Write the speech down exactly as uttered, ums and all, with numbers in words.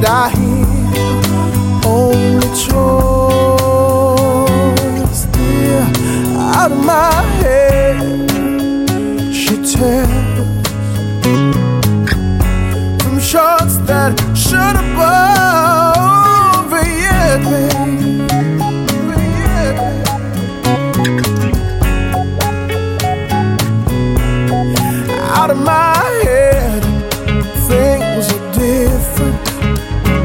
I hear only chores, dear, out of my head. She tells from shorts that should have over yet, babe. Yeah, babe. Out of my